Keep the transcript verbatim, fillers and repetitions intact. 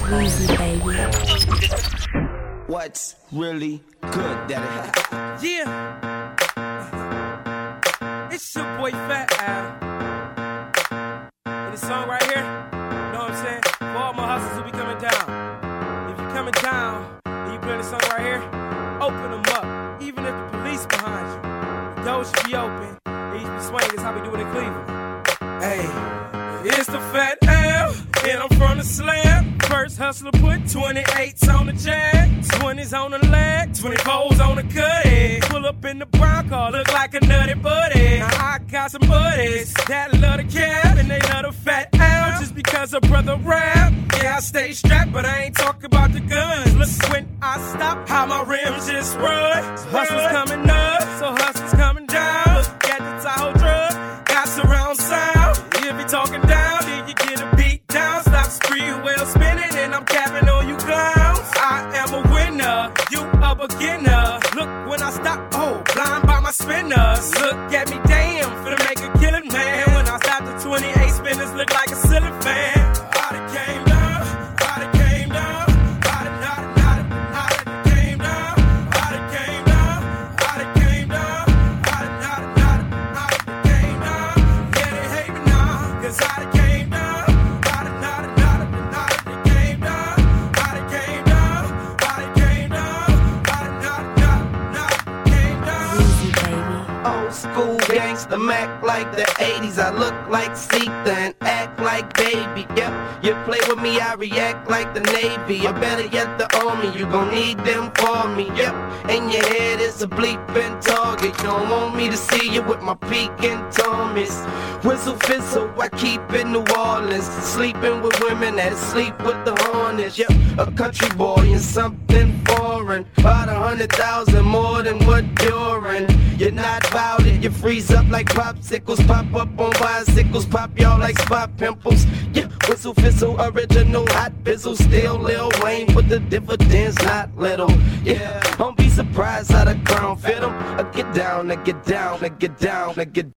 Weezy, baby. What's really good, daddy? Yeah. It's your boy Fat Al. And this song right here, you know what I'm saying? For all my hustlers who be coming down. If you're coming down and you playing this song right here, open them up. Even if the police behind you, the doors should be open. And you be swinging, it's how we do it in Cleveland. Hey, it's the Fat Al, and I'm from the slam. First hustler put twenty-eights on the jack, twenties on the leg, twenty-fours on the cut. Pull up in the brown car, look like a nutty buddy. Now I got some buddies that love the cab, and they love the Fat Al just because a brother rap. Yeah, I stay strapped, but I ain't talking about the guns. Look when I stop, how my rims just run. Hustlers coming up, so hustlers coming down. Look at the Tahoe truck, got surround sound. If you talking down, then you get a beat down. Stop spree wheel spinning, and I'm capping on you clowns. I am a winner, you a beginner. Look when I stop, oh, blind by my spinners. Look at me, damn, finna make a killing, man. When I stop, the twenty-eight spinners look like a ceiling fan. I done came down, I done came down. I done, I done, I done, I done came down. I done came down, I done came down. I done, I done, I done, I done came down. Yeah, they hate me now, cause I done came down. I done, I done, I done, I done came down. I done came down, I done came down. I done, I done, I done, I done came down. Weezy, baby. Old school gangsta Mac like the eighties. I look like Sita and act like baby. Yep, you play with me, I react like the Navy. Or better yet, the Army. You gon' need them for me. Yep, and your head is a bleeping target. You don't want me to see you with my peeking tummies. Whistle fizzle, I keep in New Orleans. Sleeping with women that sleep with the Hornets. Yep, a country boy and something foreign. About a hundred thousand more than what you're in. You're not about it, you freeze up like popsicles. Pop up on bicycles, pop y'all like spot pimples. Yeah, whistle fizzle, original hot bizzle. Still Lil Wayne, but the dividends not little. Yeah, don't be surprised how the crown fit 'em. I get down, I get down, I get down, I get